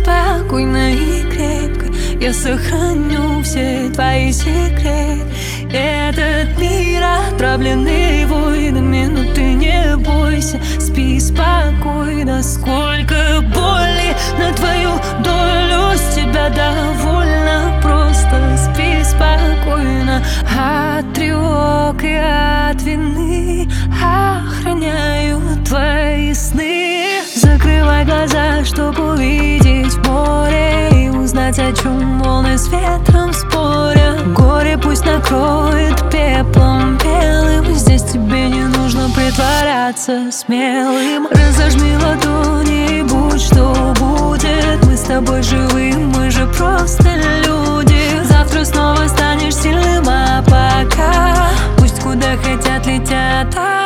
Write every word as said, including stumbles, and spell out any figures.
спокойно и крепко я сохраню все твои секреты. Этот мир отравленный войнами, но ты не бойся, спи спокойно. Сколько боли на твою долю, с тебя довольно. Просто спи спокойно. От тревог и от вины охраняю твои сны. Закрывай глаза, чтоб увидеть море и узнать, о чем волны с ветром спорят. Горе пусть накроет пеплом белым. Здесь тебе не нужно притворяться смелым. Разожми ладони и будь что будет. Мы с тобой живы, мы же просто люди. Завтра снова станешь сильным, а пока пусть куда хотят летят.